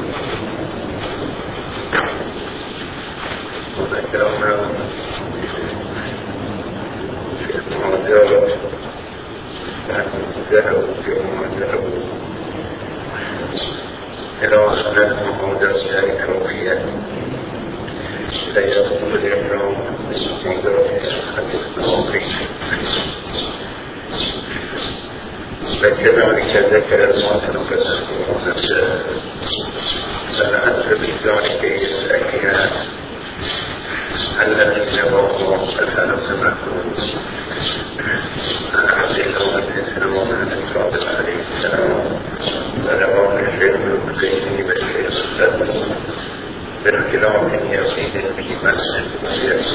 مذکران را که مادر در مدر و که مادر و الان مادر جای کافیه لیکن الامرام مادر خدیث آقی وكذلك ذكر المواطن قصصه فالعصر بذلك يستكيها الذين وقعوا الخلق المحمود عن عبد الله بن سلمان عن الصادق عليه السلام ولقام الشيخ الحسين بشير الصدق باختلاف يقين في مسجد مسير.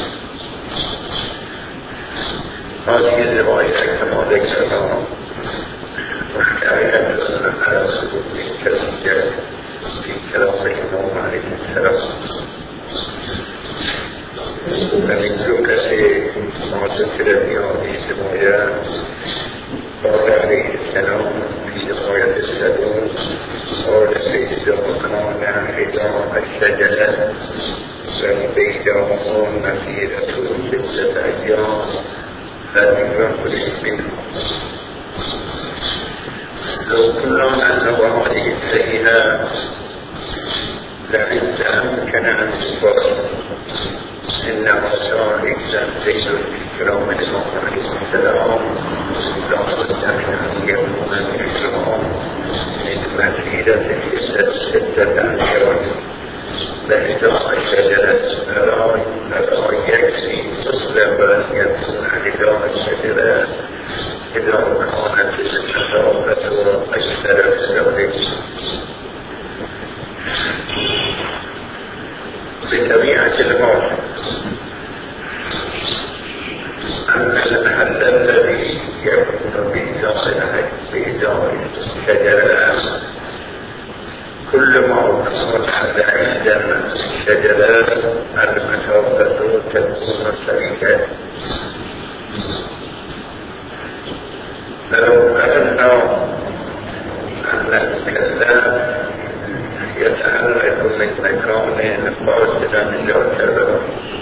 هذه الرواية كما ذكرنا وحكاية على سبب كثيرة في كلام الإمام عليه السلام ومن جملة ما ذكر في هذه الرواية قال عليه السلام في رواية السدود قال فإذا كان حجاب الشجرة فالبيضاء مسيرة 6 أيام فليخرج منه. لو كنا نحن هذه السيئة لعند أمكن أن تفر إنه صار زيد الكرام الإمام عليه السلام لا بد من أن يكون الإسلام من مسيرة 6 أشهر لإحداء الشجرة لا يكفي مسلم بل يكون إحداء الشجرة إذا كانت المسافة أكثر من ذلك. بطبيعة الحال أن المحل الذي يكون بإدارة الشجرة كل ما وصل عند الشجرة المسافة تكون سريعة. فلو أردنا أن نتكلم يتعلق من مكان فاصلا يعتبر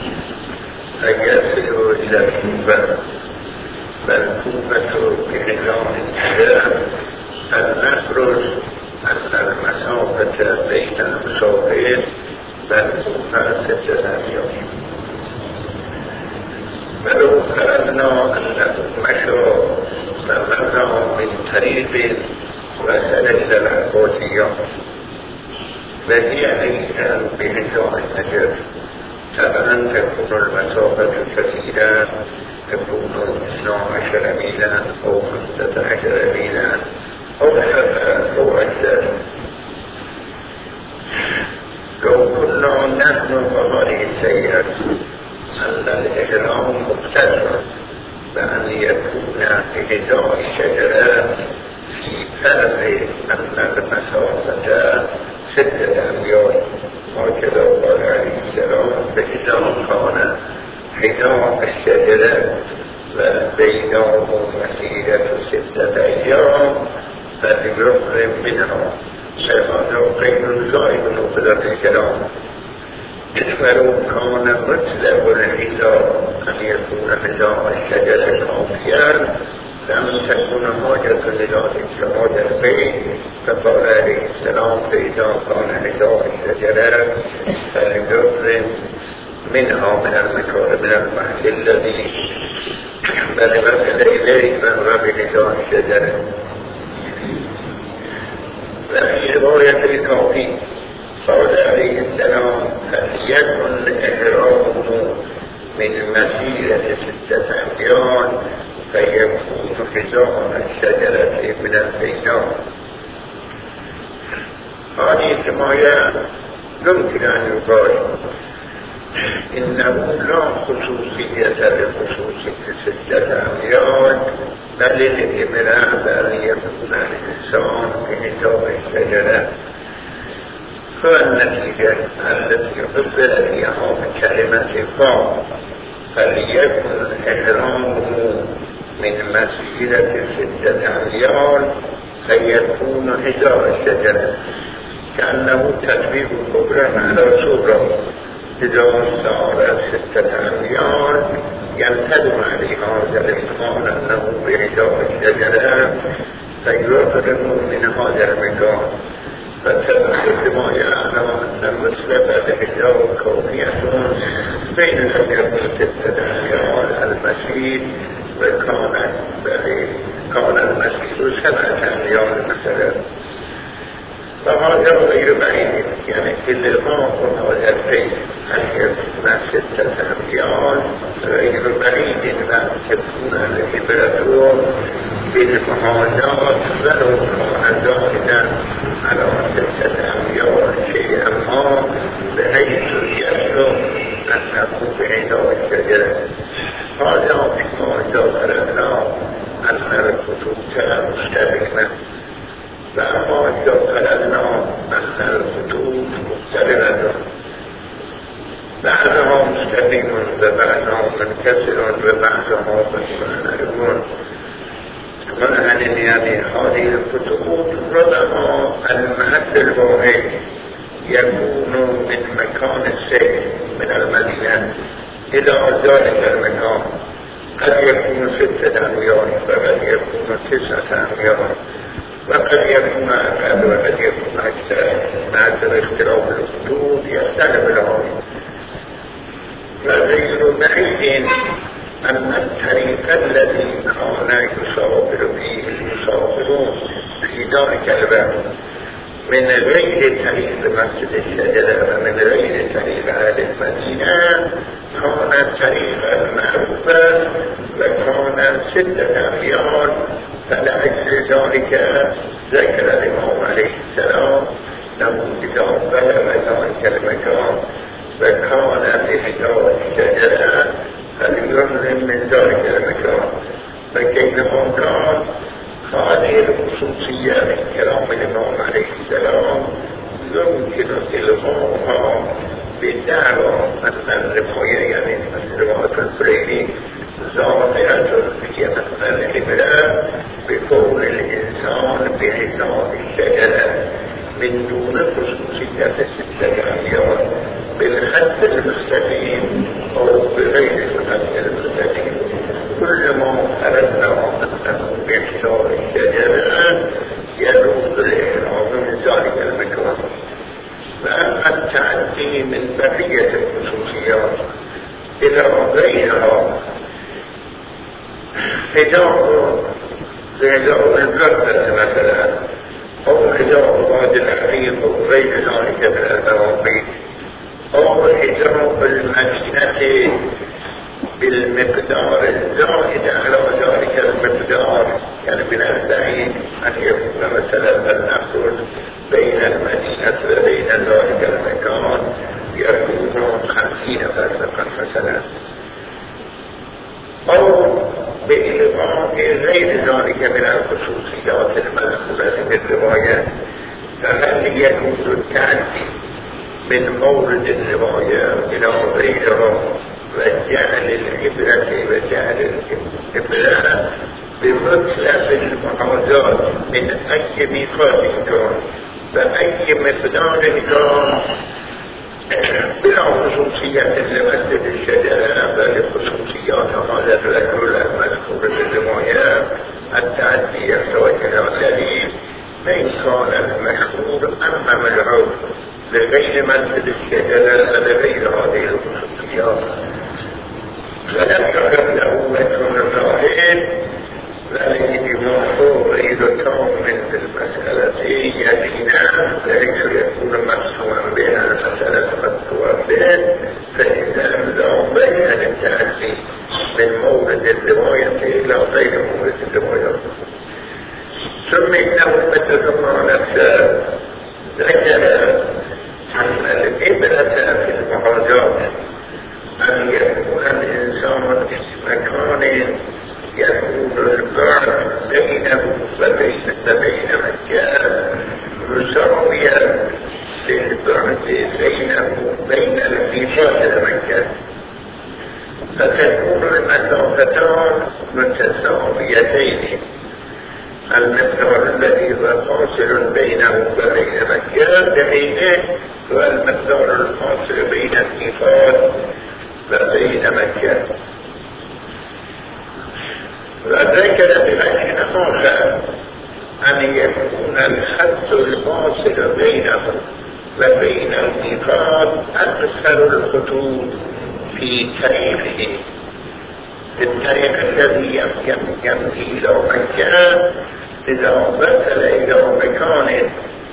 فيصل إلى الكوفة فالكوفة بنظام الإسلام أن نخرج أن المسافة بين المسافرين فالكوفة 6 أيام. فلو أردنا أن نمشي فمرة من طريق وسلسل العبودية وهي أيضا بنظام النجف طبعا تكون المسافة كثيرة تكون 12 ميلا أو 15 ميلا أو أكثر. لو كنا نحن بهذه السيئة أن الإحرام مقتصر بأن يكون إحداء الشجرة في فرق أن المسافة 6 أميال هكذا قال عليه السلام فإذا كان إحداء الشجرة وبينهم مسيرة 6 أيام فليخرج منها. هذا قيد زائد نقطة الكلام. ولو كان مطلب الحذاء أن يكون حذاء الشجرة كافيا لم تكن حاجة لذلك كحاجة البيت فقال عليه السلام فإذا كان حذاء الشجرة فليخرج منها من المكان من المحل الذي بلغت إليه من رب حذاء الشجرة. وفي رواية الكافي قال عليه السلام فليكن إحرامه من مسيرة 6 أميال فيكون حذاء الشجرة من البيضاء. هذه الرواية يمكن أن يقال إنه لا خصوصية لخصوص 6 أميال بل الإملاء بأن يكون الإنسان بحذاء الشجرة. فالنتيجة التي قبل فيها من كلمة قام فليكن إحرامه من مسيرة 6 أميال فيكون حذاء الشجرة. كان أنه تطبيق كبرى على صغرى إذا صار 6 أميال ينتدم عليه هذا الإمكان أنه بإحداث الشجرة فيفرغ من هذا المكان فتبقى ما يعلم أن المسلمة بحجاب كونية بين الأميال 6 أميال المسيح كان المسيح 7 أميال مثلا، فهذا غير بعيد. يعني الإضافة هذا البيت أن يكون 6 أميال غير بعيد أن تكون الإمبراطور بالمحاذاة ولو كان زائدا على 6 أميال شيئا ما بحيث يبلغ أنه بعيد الشجرة. هذا فيما ذكرنا أن الخطوط مستبينة، فأما ذكرنا أن الخطوط مختلفة، بعضها مستبين وبعضها منكسر وبعضها منحرف. يعني هذه الخطوط ربما المحل الواحد يكون من مكان السير من المدينة إلى ذلك المكان، قد يكون 6 أميال وقد يكون 9 أميال وقد يكون أقل وقد يكون أكثر. مع اختلاف الخطوط يختلف الأمر. فغير بعيد أن الطريق الذي كان يسافر فيه المسافرون في ذلك الوقت من غير طريق مسجد الشجرة ومن غير طريق أهل المدينة كان طريقا معروفا وكان 6 أميال. فلأجل ذلك ذكر الإمام عليه السلام له إذا بلغ ذلك المكان وكان بحجاب الشجرة فليحرم من ذلك المكان. فكيفما كان هذه الخصوصية من كلام الإمام عليه السلام يمكن إلغاءها بالدعوة أن الرواية يعني الرواية الفريدي ظاهرة في مثل الإبلاء بقول الإنسان بحجاب الشجرة من دون خصوصية 6 أميال بالخط المستقيم أو بغير الخط المستقيم. كل ما أردنا أنه بحجاب الشجرة يجوز الإحرام من ذلك المكان. فأما التعدي من بقية الخصوصيات إلى غيرها حجاب البردة مثلا أو حجاب بعض الحقيق أو غير ذلك من الأراضي أو حجاب المدينة بالمقدار الزائد على ذلك المقدار. يعني من البعيد أن يكون مثلا النقل بين المدينة وبين ذلك المكان يكون 50 فرسخا مثلا، أو بإلغاء غير ذلك من الخصوصيات المذكورة في الرواية. فهل يجوز التعدي من مورد الرواية إلى غيرها وجعل العبرة وجعل الإبلاء بمطلق المحاذاة من أي ميقات كان فأي مقدار كان بلا خصوصيات لمسجد الشجرة بل خصوصيات هذا الرجل المذكور في الرواية التعدي يحتاج إلى دليل. فإن كان المشهور أمام العرف لغير مسجد الشجرة ولغير هذه الخصوصيات فلم يكن له وجه ظاهر لكن الموضوع إذا كان من المسألة يدينا بحيث يكون مقصودا بين المسألة مقصودا به فإذا أملا بين التعدي من مورد الرواية إلى غير مورد الرواية. ثم إنه بتضمن نفسه ذكر أن الإبرة في المحاذاة أن يكون الإنسان في مكان يكون البعد بينه وبين مكان مساويا للبعد بينه وبين الميقات المكان، فتكون المسافتان متساويتين. المقدار الذي هو فاصل بينه وبين مكة بعينه هو المقدار الفاصل بين الميقات وبين مكة. وذكر بمكان آخر أن يكون الخط الفاصل بينه وبين الميقات أكثر الخطوط في طريقه، في الطريق الذي يمضي إلى مكة. إذا وصل إلى مكان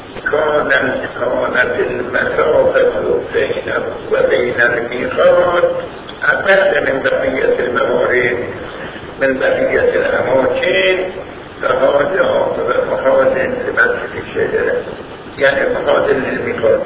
كانت المسافة بينه وبين الميقات أقل من بقية الموارد من بقية الأماكن، فهذا مخازن لمسجد الشجرة، يعني مخازن للميقات.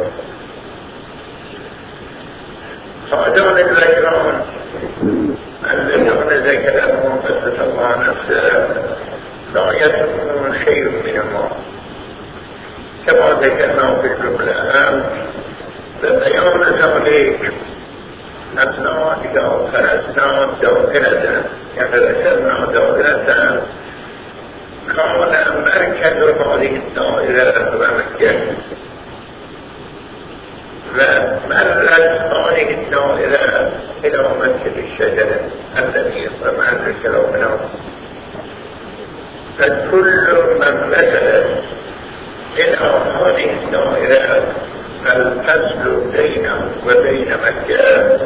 هذان الذكران الذين ذكرهم قصة الله نفسه لا يتمون شيء من الماء كما ذكرنا في الجملة. فبيان ذلك أننا إذا فرسنا داخلة يعني رسلنا داخلة كان مركز هذه الدائرة مكة، ومرت هذه الدائرة إلى مسجد الشجرة الذي طبعا ذكرنا. فكل من وصل إلى هذه الدائرة الفصل بينه وبين مكة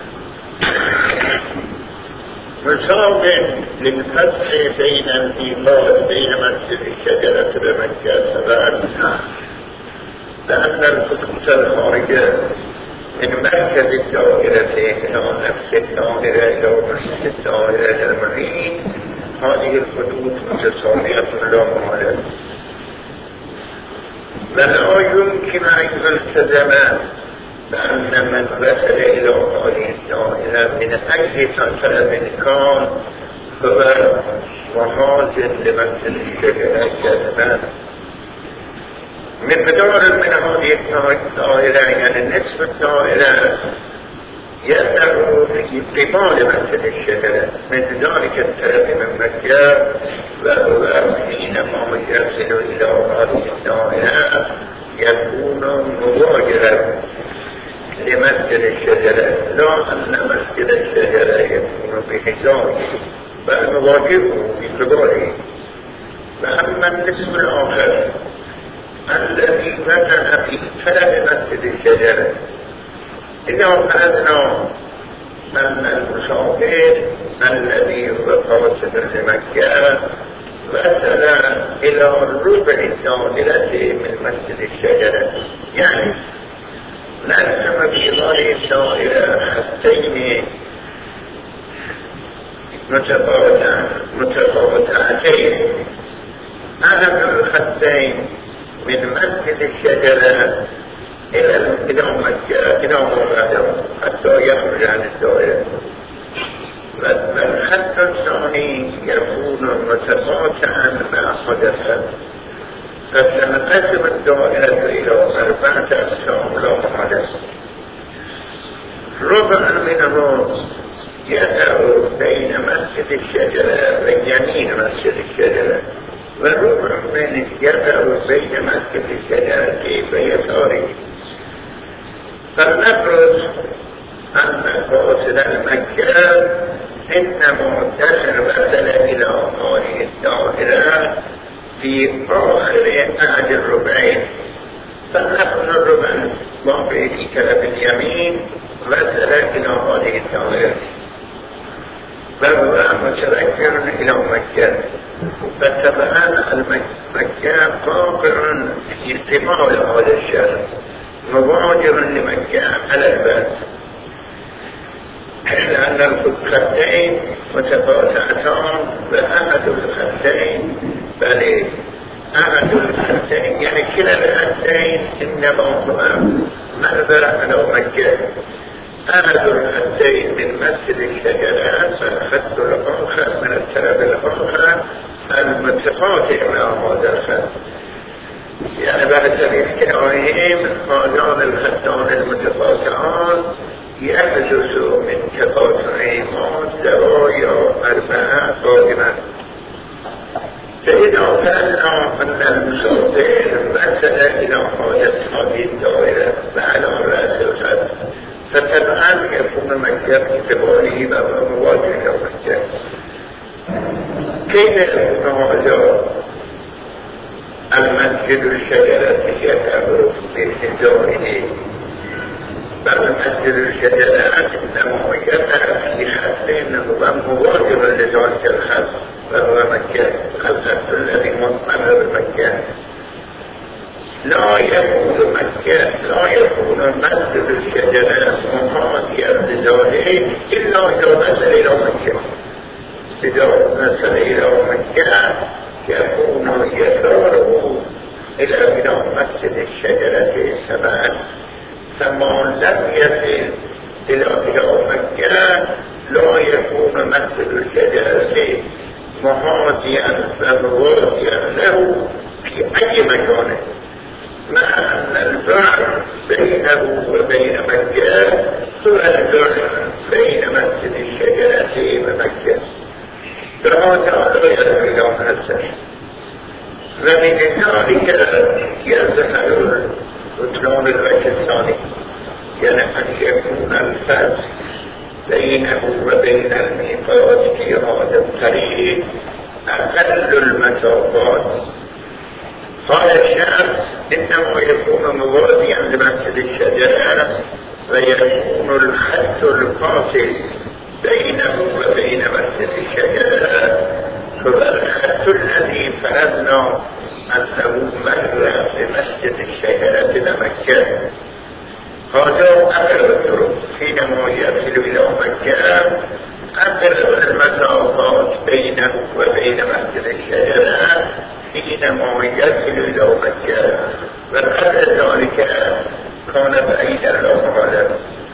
مساو للفصل بين الميقات بين مسجد الشجرة ومكة سبعا، لأن الخطوط الخارجة من مركز الدائرة إلى نفس الدائرة إلى مسجد الدائرة المحيط هذه الخطوط متساوية لا محالة، ولا يمكن أن يلتزم بأن من وصل إلى هذه الدائرة من أي طرف كان هو محاذ لمسجد الشجرة كذبا. مقدار من هذه الدائرة يعني نصف الدائرة يظهر في قبال مسجد الشجرة من ذلك الطرف من مكة، وهو حينما يصل إلى هذه الدائرة يكون مواجها لمسجد الشجرة، لا أن مسجد الشجرة يكون بحجاره بل مواجهه بقباله. فأما النصف الآخر الذي بدأ في طلب مسجد الشجرة، إذا فرضنا أن المسافر الذي هو قاصد لمكة وصل إلى ربع الدائرة من مسجد الشجرة، يعني نرسم في هذه الدائرة خطين متفاوتتين. أحد الخطين من مسجد الشجرة إلى مكة إلى مغادرة حتى يخرج عن الدائرة، والخط الثاني يكون متقاطعا مع حدثا، فتنقسم الدائرة إلى 4 أقسام لا محالة. ربع منه يقع بين مسجد الشجرة ويمين مسجد الشجرة، والربع منه يقع بين مسجد الشجرة ويساره. فلنفرض أن قاصد مكة إنما وصل إلى هذه الدائرة في آخر أحد الربعين، فلنفرض الربع الواقع في طرف اليمين وصل إلى هذه الدائرة وهو متذكر إلى مكة، فتبعا مكة واقع في قبال هذا الشهر مبادر لمكة على الباب، لأن الخطين متقاطعتان، وأحد الخطين بل أحد الخطين يعني كلا الخطين إنما هو منظر على مكة. أحد الخطين من مسجد الشجرة والخط الآخر من الطرف الآخر المتقاطع مع هذا الخط، يعني بعد الاختيارهم هذان الخطان المتقاطعان يحدث من تقاطعهما زوايا 4 قائمة. فإذا كان من المسافر وصل إلى حاجة هذه الدائرة وعلى رأس الخط فطبعا يكون مكة اعتباره ومواجهة مكة. كيف يكون هذا المسجد الشجرة يعتبر بانتظاره؟ بل مسجد الشجرة إنما يقع في خط ومواجهة لذلك الخط وهو مكة، الخط الذي مطمئن بمكة. لا يكون مكة، لا يكون مسجد الشجرة محاذيا لذلك إلا إذا وصل إلى مكة. إذا وصل إلى مكة يكون يساره إلى بناء مسجد الشجرة سبعا، فما لم يصل إلى بناء مكة لا يكون مسجد الشجرة محاذيا ومواجها له في أي مكان، مع أن الفرق بينه وبين مكة هو الفرق بين مسجد الشجرة ومكة، فهذا لا يدل على السر. ومن ذلك يظهر بطلان الوجه الثاني، يعني أن يكون الفرق بينه وبين الميقات في هذا الطريق أقل المسافات. قال الشيخ إنه يكون موازيا لمسجد الشجرة ويكون الخط الفاصل بينه وبين مسجد الشجرة هو الخط الذي فرضنا أنه مر بمسجد الشجرة لمكة. هذا أقرب الطرق حينما يصل إلى مكة، أقرب المسافات بينه وبين مسجد الشجرة حينما يصل إلى مكة، وقبل ذلك كان بعيد الأمر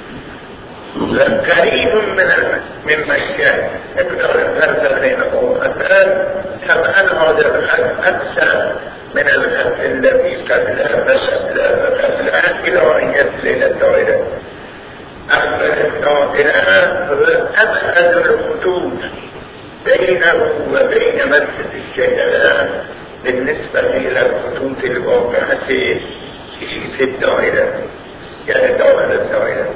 قريب من مكة. ابن الفرق بينه مثلا طبعا هذا الخط أكثر من الخط الذي قبله وقبله إلى أن يصل إلى الدائرة. أما الدائرة هو أبعد الخطوط بينه وبين مسجد الشجرة بالنسبة إلى الخطوط الواقعة في الدائرة، يعني الدائرة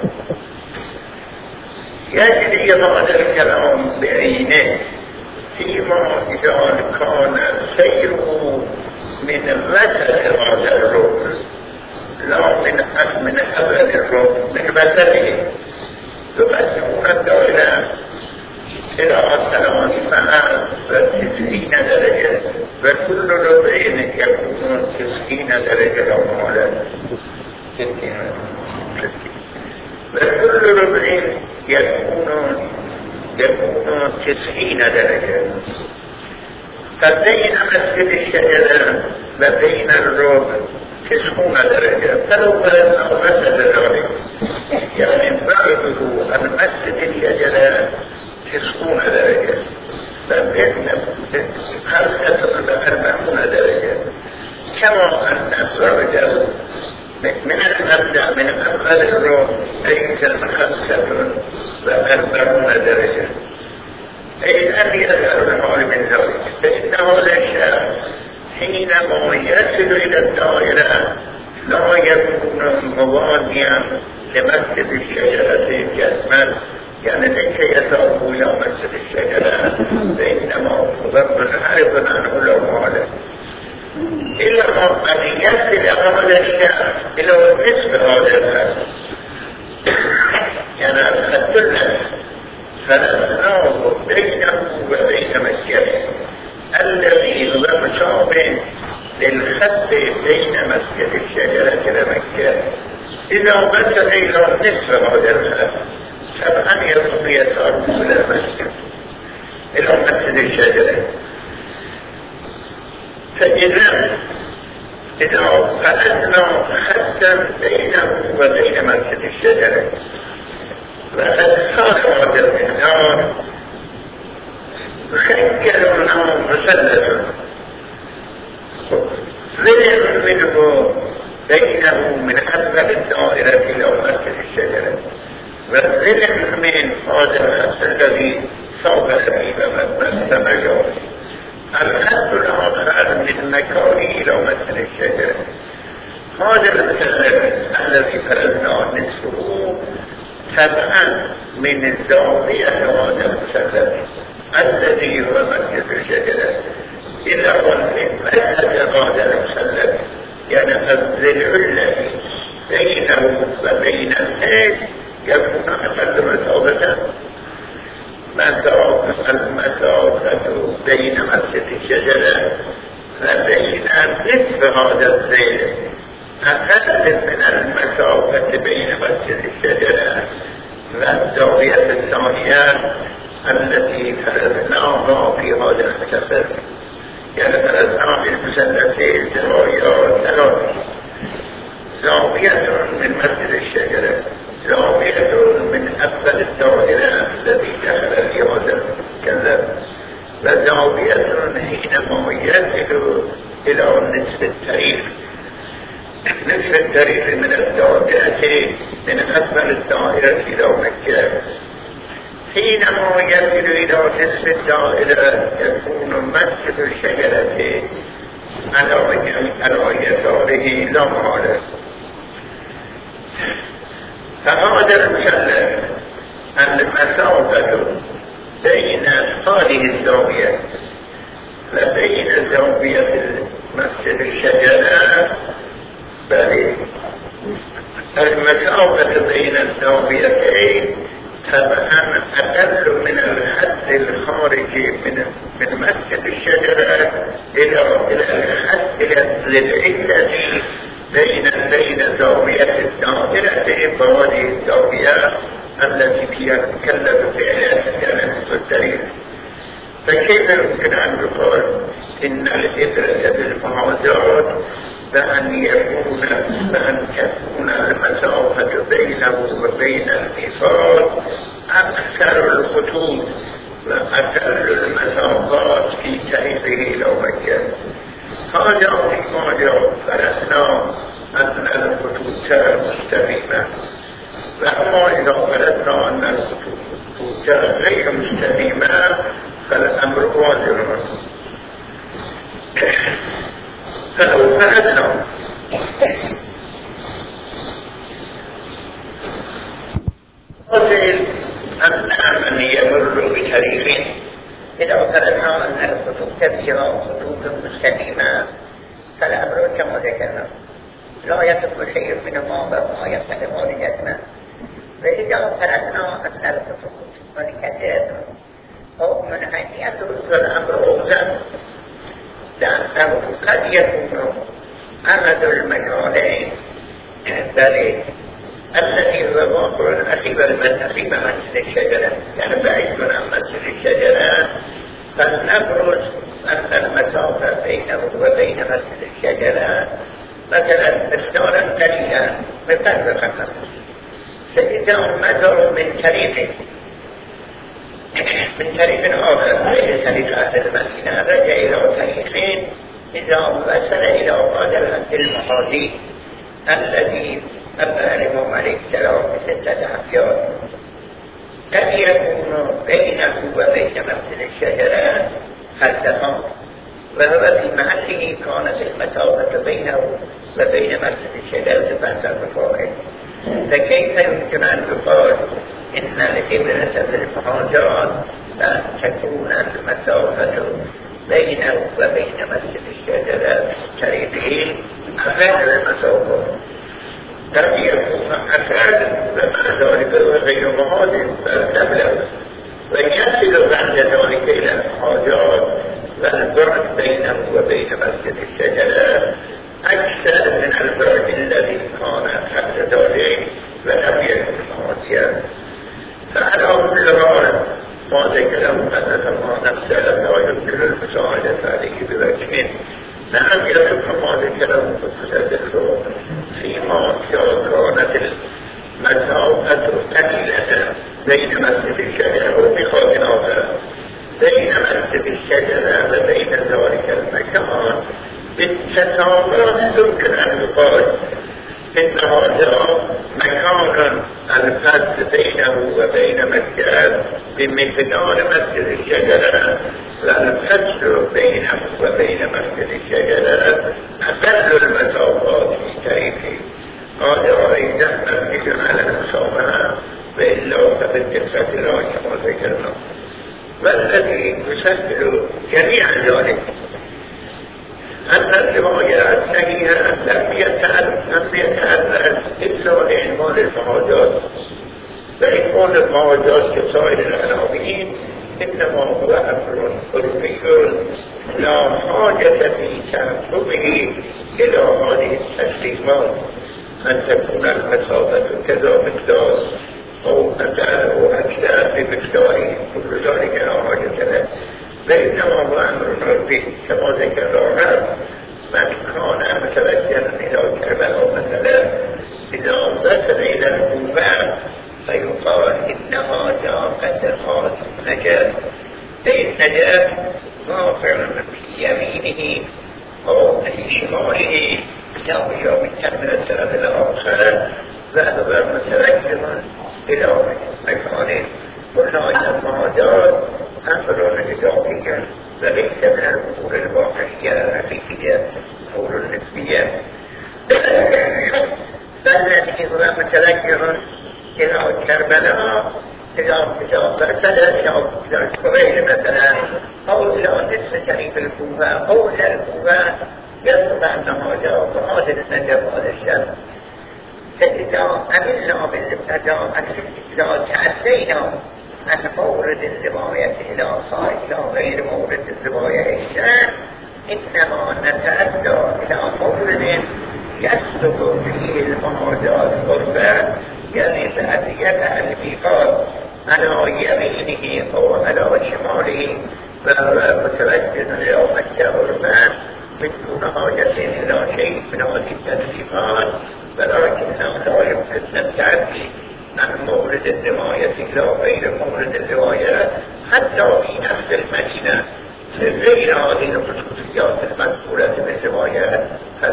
يجري هذا الكلام بعينه فيما إذا كان سيره من وسط هذا الركن لا من أول الركن، من وسطه، تبدأ الدائرة إلى 93 درجة، وكل ربع يكون 90 درجة أو 60، وكل ربع يكون 90 درجة. فبين مسجد الشجرة وبين الركن 90 درجة، فلو فرضنا وسط ذلك يعني بعده عن مسجد الشجرة 90 درجة، فبين 45 درجة، كما أن بعده من المبدأ من أول الركن أي 45 درجة. أي أن يظهر الحال من ذلك، فإن هذا الشخص حينما يصل إلى الدائرة لا يكون موازيا لمسجد الشجرة جسما، يعني ليس يذهب إلى مسجد الشجرة، فإنما هو منحرف عنه لو ماله، إلا أن يصل هذا الشخص إلى نصف هذا الخط، يعني الخط الذي فرضناه بينه وبين مكة الذي هو مشابه للخط بين مسجد الشجرة ومكة، إذا وصل إلى نصف هذا الخط طبعا يكون يساره إلى المسجد، إلى مسجد الشجرة. فإذا فرضنا خطا بينه وبين مسجد الشجرة وقد صار هذا المقدار خيرنا مثلث ظلم منه بينه من أول الدائرة إلى مسجد الشجرة، والظلم من هذا الخط الذي صاب به ومثل مجال الخط الآخر من مكانه إلى مثل الشجرة هذا المثلث الذي فرضنا نصفه تبعا من الزاوية هذا المثلث الذي هو مثل الشجرة إلى مذهب هذا المثلث يعني الضلع الذي بينه وبين الناس يكون أقل مسافة المسافة بين مسجد الشجرة وبين نصف هذا الضلع أقل من المسافة بين مسجد الشجرة والزاوية الثانية التي فرضناها في هذا المثلث يعني فرضنا في المثلثين زوايا ثلاث زاوية من مسجد الشجرة زاوية من أقصى الدائرة التي دخل في هذا المثلث وزاوية حينما يصل إلى نصف الطريق نصف الطريق من الدائرة من أقصى الدائرة إلى مكة حينما يصل إلى نصف الدائرة يكون مسجد الشجرة على يساره لا محالة فهذا المثلث المسافة بين هذه الزاوية وبين زاوية مسجد الشجرة بل المسافة بين الزاويتين طبعا أقل من الحد الخارجي من مسجد الشجرة إلى الحد الذي بين زاوية الدائرة وهذه الزاوية التي فيها تكلف فعلها كانت الدليل فكيف يمكن أن يقول إن الإبرة بالمعاذات بأن تكون المسافة بينه وبين الميثاق أكثر الخطوط وأقل المسافات في طريقه إلى مكة هذا فيما فرضنا أن الخطوط مستقيمة وأما إذا فرضنا أن الخطوط غير مستقيمة فالأمر واضح فلو فرضنا قتل أن من يمر بطريق إذا فرضنا أن الخطوط تبشر خطوط مستقيمة فالأمر كما ذكرنا لا يتم شيء منهما وما يقتضي لجسمه وإذا فرضنا أن الخطوط منكسرة أو منحنية فالأمر أوزن لأنه قد يكون أحد المجالين بل الذي هو واقع الأخيب المنتقي بمسجد الشجرة يعني بعيد عن مسجد الشجرة فلنفرض أن المسافة بينه وبين مسجد الشجرة مثلا مقدارا قليلا مثل فقط فإذا مدر من طريق آخر غير طريق أهل المدينة رجع إلى طريقين إذا وصل إلى هذا المحاذي الذي أبقى الإمام عليه السلام بستة أحيان قد يكون بينه وبين مسجد الشجرة خلفان وهو في محله كانت المسافة بينه وبين مسجد الشجرة فانسان بفاعل فكيف يمكن أن يقال إن الإبرة في المحاذات أن تكون المسافة بينه وبين مسجد الشجرة طريقه أقل المسافة قد يكون أكاد ومع ذلك غير مهاجر فالتبلغ ويصل بعد ذلك إلى المحاذات والبعد بينه وبين مسجد الشجرة أكثر من البعد الذي كان قبل ذلك ولم يكن مهاجرا فعلى كل حال ما ذكره أنه نفسه لا يمكن المساعدة عليه بوجه نعم يتبقى ما ذكره فسدده فيما كانت المسافة قليلة بين مسجد الشجرة ومخاض آخر بين مسجد الشجرة وبين ذلك المكان بالتساوي يمكن أن يقال إن هذا مكان الفرد بينه وبين مسجد بمقدار مسجد الشجرة، فالفرد بينه وبين مسجد الشجرة أقل المسافات في تاريخه. هذا أيضا مبني على المسافة وإلا فبالنسبة لا كما ذكرنا. والذي يسبب جميع ذلك أن الروايات الصحيحة لم يتأثر إلا لإعمال المعاجات، فإعمال المعاجات كسائر العناوين إنما هو أمر عرفي لا حاجة في تحكمه إلى هذه التسليمات، أن تكون المسافة كذا مقدار أو أكثر بمقداره، كل ذلك لا حاجة له، فإنما هو أمر عرفي كما ذكرنا. من كان متوجها إلى كربلاء مثلا إذا وصل إلى الكوفة فيقال إنها جاءت هذه النجاة، أي النجاة ظافر في يمينه أو في شماله يرجع بالتمر السبب الآخر، ذهب متوجها إلى مكانه. وهذا المعادات أمر إضافي وليس من الأمور الواقعية الحقيقية، أمور النسبية. فالذي هو متوجه إلى كربلاء إذا ارسل إلى الكويت مثلا أو إلى نصف جنوب الكوفة أو إلى الكوفة يصبح أن هذا النجف هذا الشمس. فإذا أملنا بالابتداء إذا تعدينا عن مورد الرواية إلى غير مورد الرواية إشان، إنما نتأدى إلى مورد يسلك فيه المعاجات غرفة، يعني تأدية الميقات على يمينه أو على شماله، فهو متوجه إلى مكة غرفة بدون حاجة إلى شيء من هذه التسليمات، ولكنه لا يمكن التعدي عن مورد الرواية إلى غير مورد الرواية حتى في نفس المدينة غير هذه الخصوصيات المذكورة في الرواية